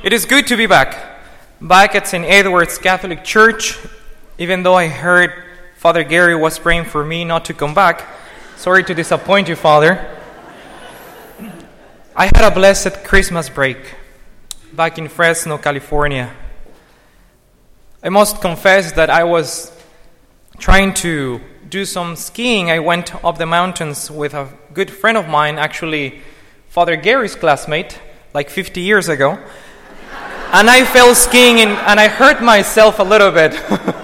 It is good to be back at St. Edward's Catholic Church, even though I heard Father Gary was praying for me not to come back. Sorry to disappoint you, Father. I had a blessed Christmas break back in Fresno, California. I must confess that I was trying to do some skiing. I went up the mountains with a good friend of mine, actually Father Gary's classmate, like 50 years ago. And I fell skiing and I hurt myself a little bit.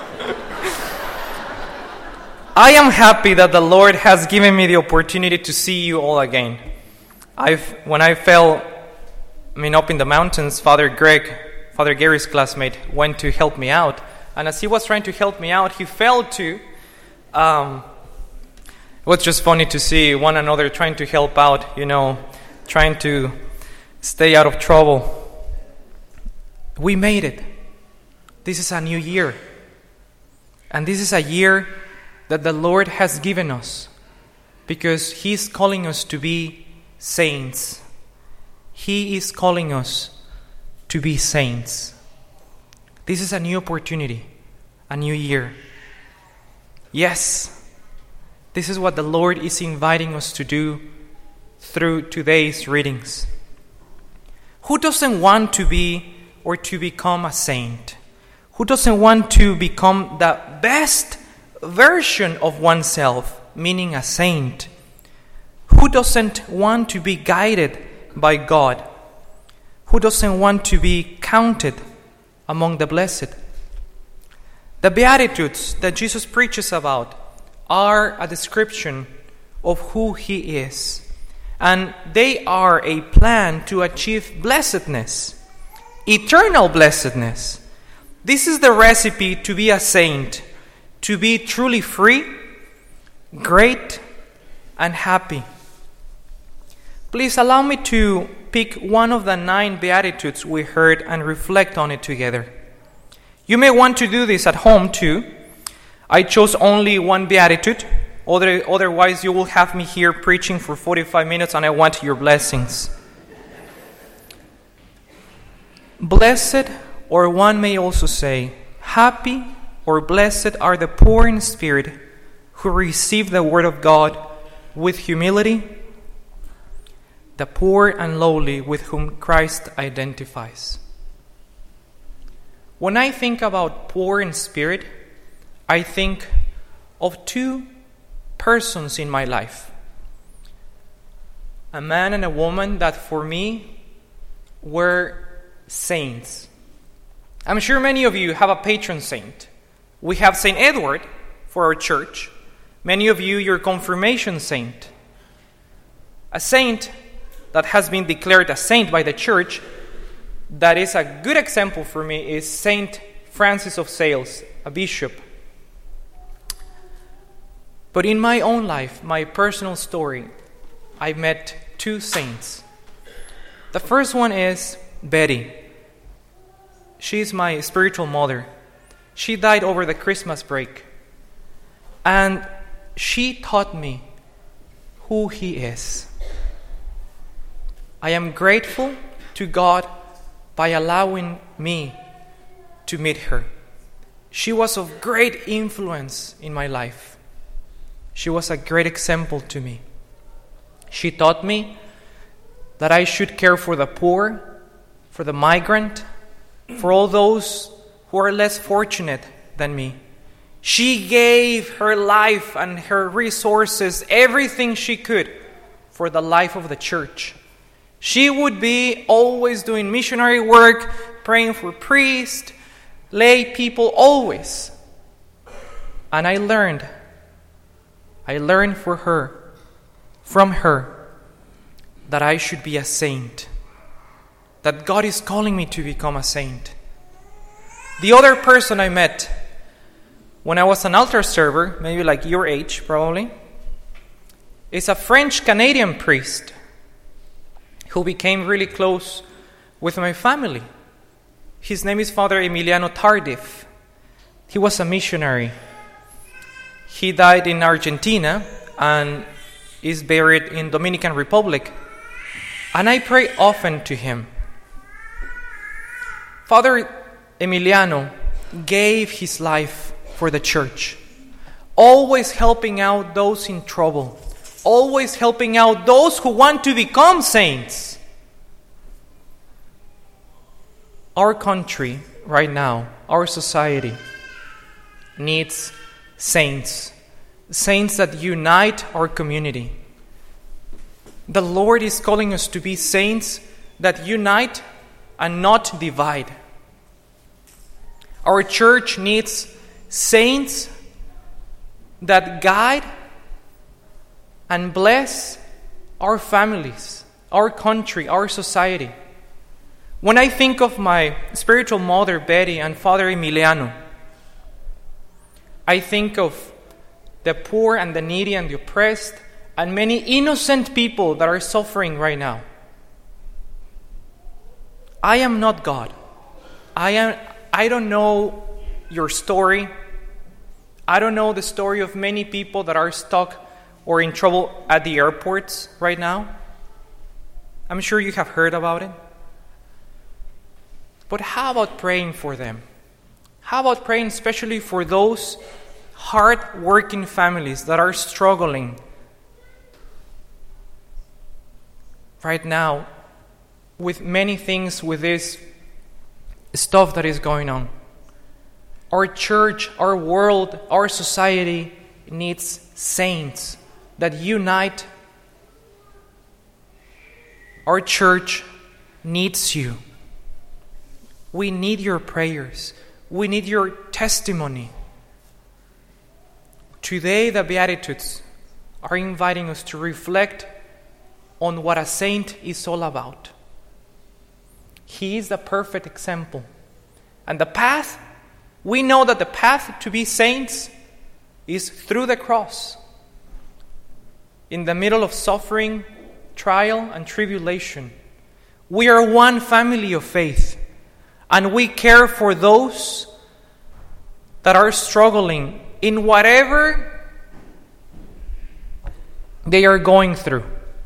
I am happy that the Lord has given me the opportunity to see you all again. When I fell, up in the mountains, Father Gary's classmate, went to help me out. And as he was trying to help me out, he fell too. It was just funny to see one another trying to help out, trying to stay out of trouble. We made it. This is a new year. And this is a year that the Lord has given us because He's calling us to be saints. He is calling us to be saints. This is a new opportunity, a new year. Yes, this is what the Lord is inviting us to do through today's readings. Who doesn't want to be or to become a saint? Who doesn't want to become the best version of oneself, meaning a saint? Who doesn't want to be guided by God? Who doesn't want to be counted among the blessed? The Beatitudes that Jesus preaches about are a description of who He is. And they are a plan to achieve blessedness. Eternal blessedness. This is the recipe to be a saint, to be truly free, great, and happy. Please allow me to pick one of the 9 Beatitudes we heard and reflect on it together. You may want to do this at home too. I chose only one Beatitude. Otherwise, you will have me here preaching for 45 minutes and I want your blessings. Blessed, or one may also say, happy or blessed are the poor in spirit who receive the word of God with humility, the poor and lowly with whom Christ identifies. When I think about poor in spirit, I think of 2 persons in my life. A man and a woman that for me were saints. I'm sure many of you have a patron saint. We have St. Edward for our church. Many of you, your confirmation saint. A saint that has been declared a saint by the church, that is a good example for me, is Saint Francis of Sales, a bishop. But in my own life, my personal story, I met 2 saints. The first one is Betty. She's my spiritual mother. She died over the Christmas break. And she taught me who He is. I am grateful to God by allowing me to meet her. She was of great influence in my life. She was a great example to me. She taught me that I should care for the poor, for the migrant, for all those who are less fortunate than me. She gave her life and her resources, everything she could, for the life of the church. She would be always doing missionary work, praying for priests, lay people, always. And I learned from her, that I should be a saint. That God is calling me to become a saint. The other person I met when I was an altar server, maybe like your age probably, is a French-Canadian priest who became really close with my family. His name is Father Emiliano Tardif. He was a missionary. He died in Argentina and is buried in Dominican Republic. And I pray often to him. Father Emiliano gave his life for the church, always helping out those in trouble, always helping out those who want to become saints. Our country right now, our society, needs saints. Saints that unite our community. The Lord is calling us to be saints that unite and not divide. Our church needs saints that guide and bless our families, our country, our society. When I think of my spiritual mother, Betty, and Father Emiliano, I think of the poor and the needy and the oppressed, and many innocent people that are suffering right now. I am not God. I don't know your story. I don't know the story of many people that are stuck or in trouble at the airports right now. I'm sure you have heard about it. But how about praying for them? How about praying especially for those hard-working families that are struggling right now with many things, with this stuff that is going on? Our church, our world, our society needs saints that unite. Our church needs you. We need your prayers. We need your testimony. Today, the Beatitudes are inviting us to reflect on what a saint is all about. He is the perfect example. And the path, we know that the path to be saints is through the cross. In the middle of suffering, trial, and tribulation, we are one family of faith, and we care for those that are struggling in whatever they are going through.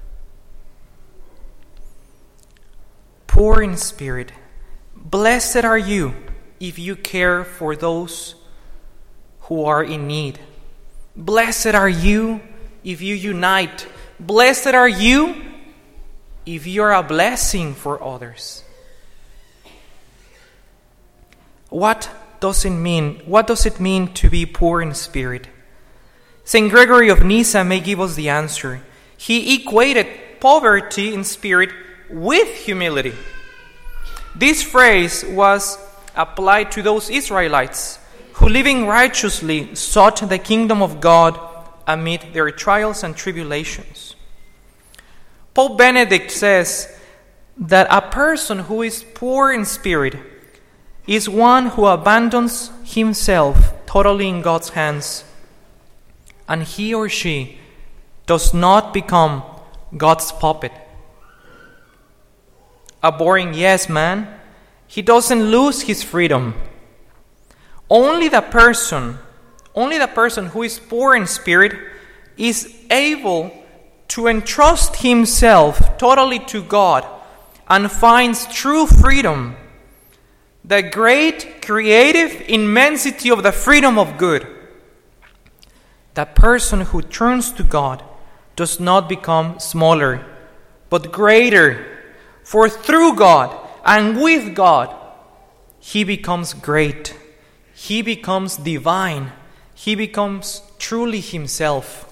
Poor in spirit, blessed are you if you care for those who are in need. Blessed are you if you unite. Blessed are you if you are a blessing for others. What does it mean? What does it mean to be poor in spirit? St. Gregory of Nyssa may give us the answer. He equated poverty in spirit with humility. This phrase was applied to those Israelites who, living righteously, sought the kingdom of God amid their trials and tribulations. Pope Benedict says that a person who is poor in spirit is one who abandons himself totally in God's hands, and he or she does not become God's puppet. A boring yes man, he doesn't lose his freedom. Only the person who is poor in spirit is able to entrust himself totally to God and finds true freedom, the great creative immensity of the freedom of good. The person who turns to God does not become smaller, but greater. For through God and with God, he becomes great. He becomes divine. He becomes truly himself.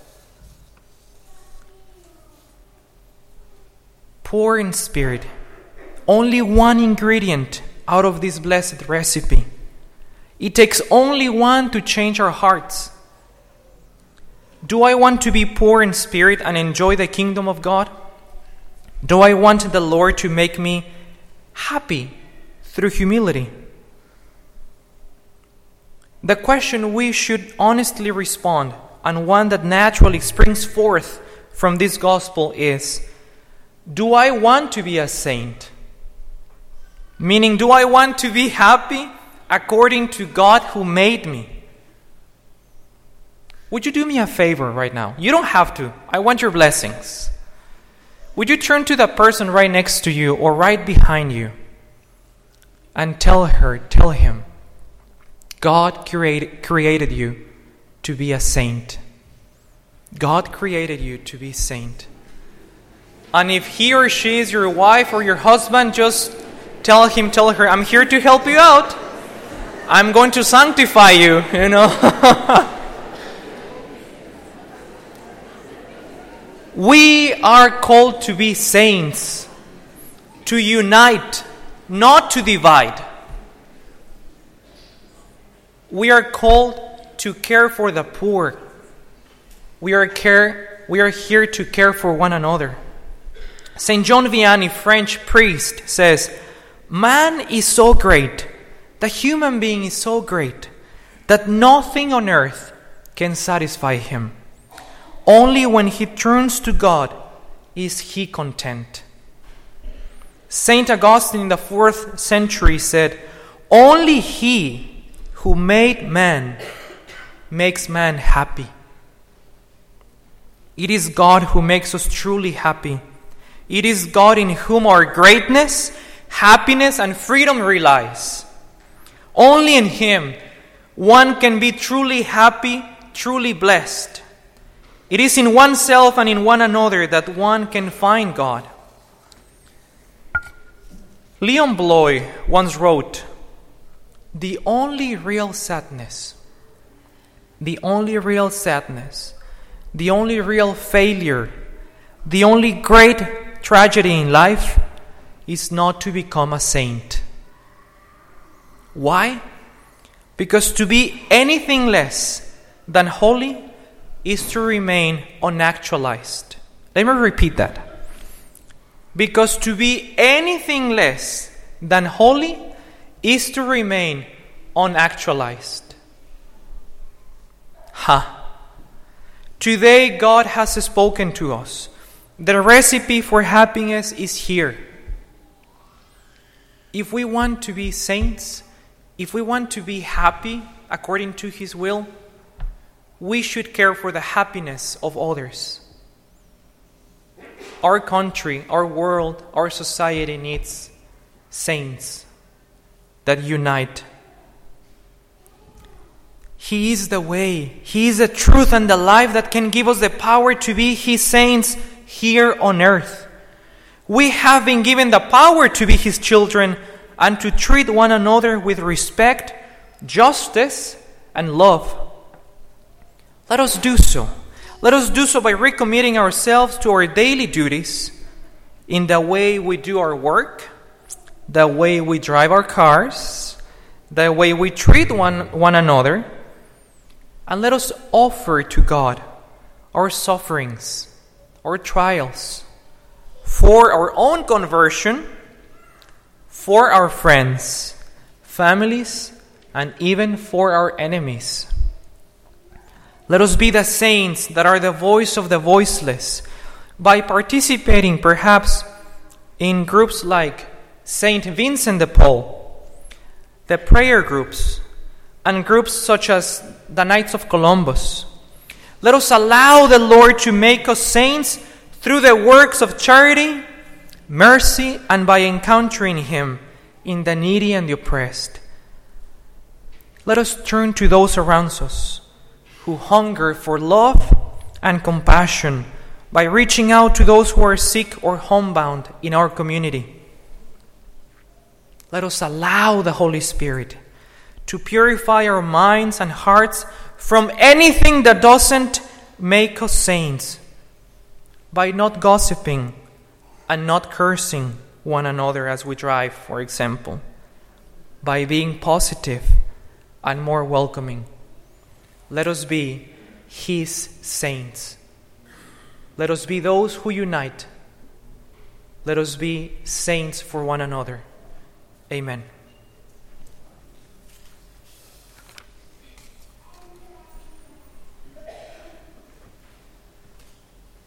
Poor in spirit. Only one ingredient out of this blessed recipe. It takes only one to change our hearts. Do I want to be poor in spirit and enjoy the kingdom of God? Do I want the Lord to make me happy through humility? The question we should honestly respond, and one that naturally springs forth from this gospel, is, do I want to be a saint? Meaning, do I want to be happy according to God who made me? Would you do me a favor right now? You don't have to. I want your blessings. Would you turn to the person right next to you or right behind you and tell him, God created you to be a saint. God created you to be a saint. And if he or she is your wife or your husband, just tell her, I'm here to help you out. I'm going to sanctify you, We are called to be saints, to unite, not to divide. We are called to care for the poor. We are here to care for one another. Saint John Vianney, French priest, says, man is so great, the human being is so great, that nothing on earth can satisfy him. Only when he turns to God is he content. Saint Augustine in the 4th century said, only he who made man makes man happy. It is God who makes us truly happy. It is God in whom our greatness, happiness, and freedom relies. Only in Him one can be truly happy, truly blessed. It is in oneself and in one another that one can find God. Leon Bloy once wrote, the only real sadness, the only real failure, the only great tragedy in life is not to become a saint. Why? Because to be anything less than holy is to remain unactualized. Let me repeat that. Because to be anything less than holy is to remain unactualized. Today God has spoken to us. The recipe for happiness is here. If we want to be saints, if we want to be happy according to His will, we should care for the happiness of others. Our country, our world, our society needs saints that unite. He is the way, He is the truth and the life that can give us the power to be His saints here on earth. We have been given the power to be His children and to treat one another with respect, justice, and love. Let us do so. Let us do so by recommitting ourselves to our daily duties in the way we do our work, the way we drive our cars, the way we treat one another, and let us offer to God our sufferings, our trials, for our own conversion, for our friends, families, and even for our enemies. Let us be the saints that are the voice of the voiceless by participating perhaps in groups like Saint Vincent de Paul, the prayer groups, and groups such as the Knights of Columbus. Let us allow the Lord to make us saints through the works of charity, mercy, and by encountering Him in the needy and the oppressed. Let us turn to those around us who hunger for love and compassion by reaching out to those who are sick or homebound in our community. Let us allow the Holy Spirit to purify our minds and hearts from anything that doesn't make us saints by not gossiping and not cursing one another as we drive, for example, by being positive and more welcoming. Let us be His saints. Let us be those who unite. Let us be saints for one another. Amen.